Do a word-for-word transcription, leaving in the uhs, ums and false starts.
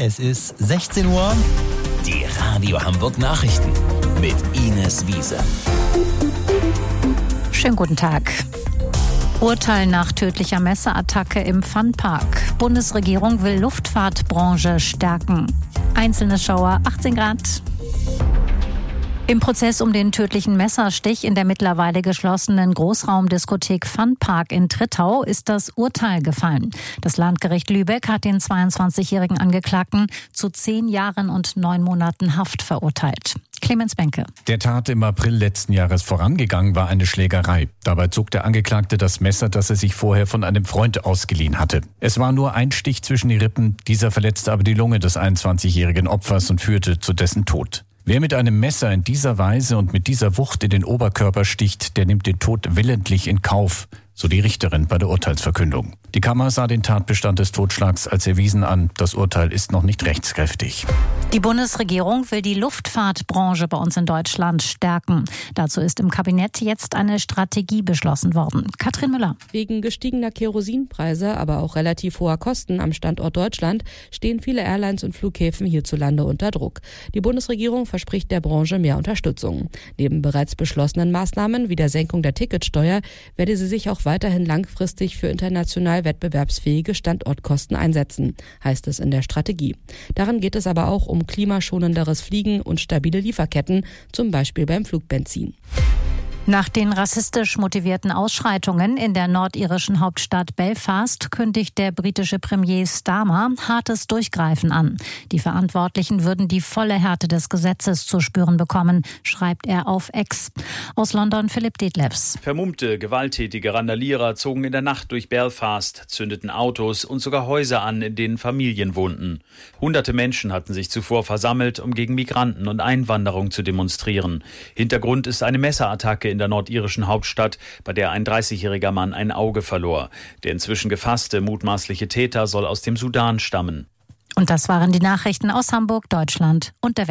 Es ist sechzehn Uhr. Die Radio Hamburg Nachrichten mit Ines Wiese. Schönen guten Tag. Urteil nach tödlicher Messerattacke im Funpark. Bundesregierung will Luftfahrtbranche stärken. Einzelne Schauer achtzehn Grad. Im Prozess um den tödlichen Messerstich in der mittlerweile geschlossenen Großraumdiskothek Funpark in Trittau ist das Urteil gefallen. Das Landgericht Lübeck hat den zweiundzwanzigjährigen Angeklagten zu zehn Jahren und neun Monaten Haft verurteilt. Clemens Benke. Der Tat im April letzten Jahres vorangegangen war eine Schlägerei. Dabei zog der Angeklagte das Messer, das er sich vorher von einem Freund ausgeliehen hatte. Es war nur ein Stich zwischen die Rippen, dieser verletzte aber die Lunge des einundzwanzigjährigen Opfers und führte zu dessen Tod. Wer mit einem Messer in dieser Weise und mit dieser Wucht in den Oberkörper sticht, der nimmt den Tod willentlich in Kauf, so die Richterin bei der Urteilsverkündung. Die Kammer sah den Tatbestand des Totschlags als erwiesen an. Das Urteil ist noch nicht rechtskräftig. Die Bundesregierung will die Luftfahrtbranche bei uns in Deutschland stärken. Dazu ist im Kabinett jetzt eine Strategie beschlossen worden. Katrin Müller. Wegen gestiegener Kerosinpreise, aber auch relativ hoher Kosten am Standort Deutschland stehen viele Airlines und Flughäfen hierzulande unter Druck. Die Bundesregierung verspricht der Branche mehr Unterstützung. Neben bereits beschlossenen Maßnahmen wie der Senkung der Ticketsteuer werde sie sich auch weiterhin langfristig für international wettbewerbsfähige Standortkosten einsetzen, heißt es in der Strategie. Darin geht es aber auch um klimaschonenderes Fliegen und stabile Lieferketten, zum Beispiel beim Flugbenzin. Nach den rassistisch motivierten Ausschreitungen in der nordirischen Hauptstadt Belfast kündigt der britische Premier Starmer hartes Durchgreifen an. Die Verantwortlichen würden die volle Härte des Gesetzes zu spüren bekommen, schreibt er auf X. Aus London Philipp Detlefs. Vermummte, gewalttätige Randalierer zogen in der Nacht durch Belfast, zündeten Autos und sogar Häuser an, in denen Familien wohnten. Hunderte Menschen hatten sich zuvor versammelt, um gegen Migranten und Einwanderung zu demonstrieren. Hintergrund ist eine Messerattacke in der nordirischen Hauptstadt, bei der ein dreißigjähriger Mann ein Auge verlor. Der inzwischen gefasste mutmaßliche Täter soll aus dem Sudan stammen. Und das waren die Nachrichten aus Hamburg, Deutschland und der Welt.